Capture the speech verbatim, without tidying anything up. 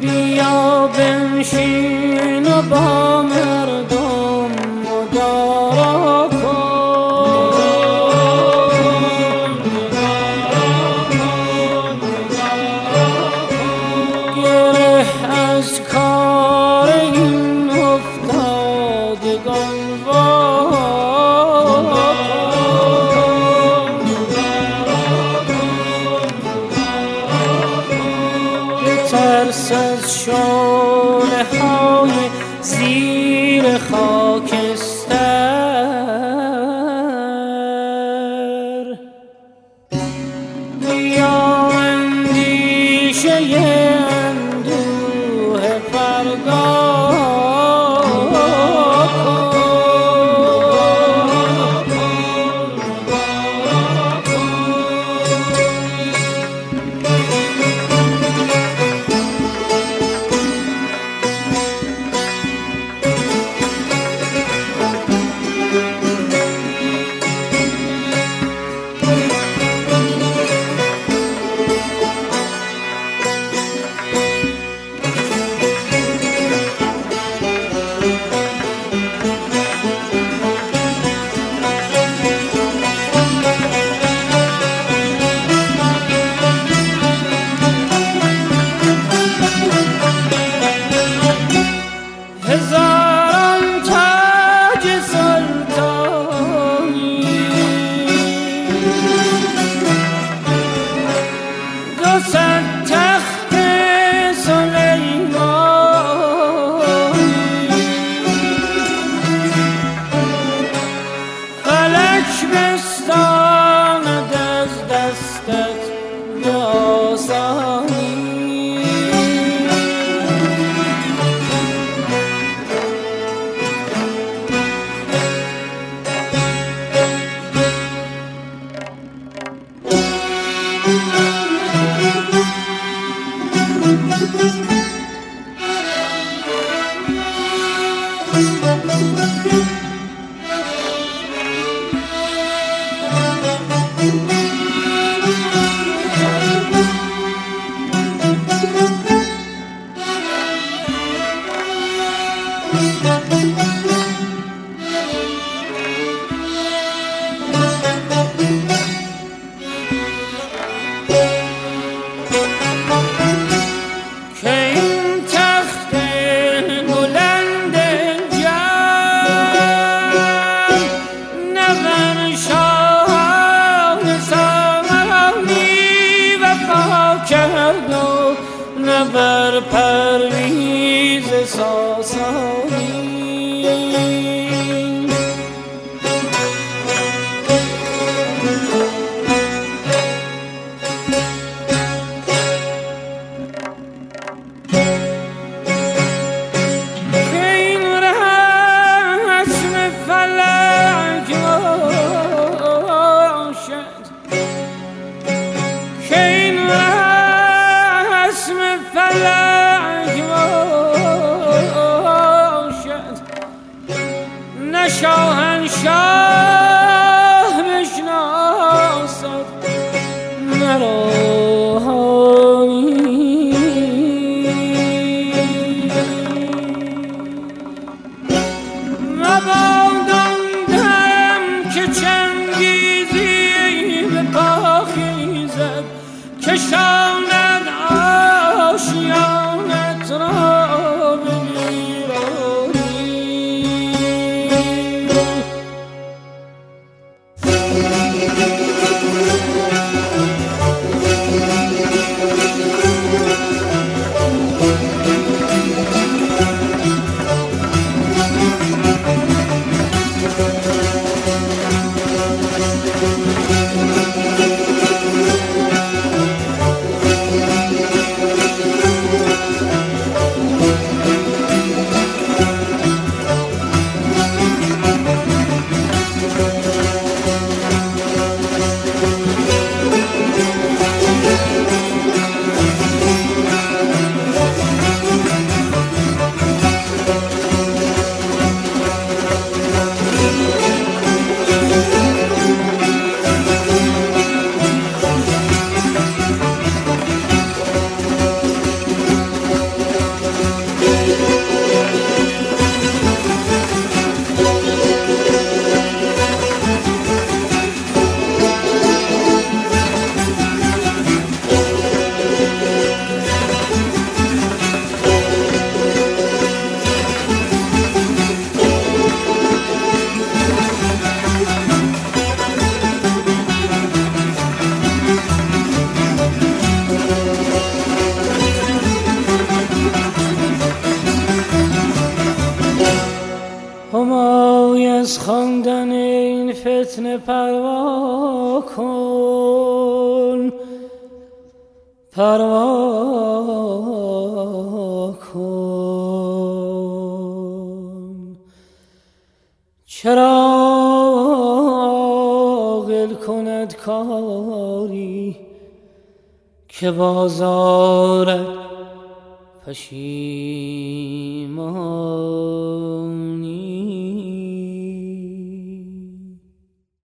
بیا بنشین و با مردم مدارا کن، گره از کار این افتادگان وا کن، بترس از شعله های زیر خاکستر، بیا اندیشه اندوه فردا هزاران تاج سلطانی، دو صد تخت سلیمانی، فلک بستاند از دستت به آسانی. بر پرویز ساسانی که این رسم فلک باشد، که این رسم فلک باشد، نه شاهنشاه بشناسد نه روحانی. مبادان دم که چنگیزی به پا خیزد، که شاند آشیانت را به ویرانی. خواندن این فتنه پروا کن، پروا کن. چرا عاقل کند کاری که بازارت پشیمان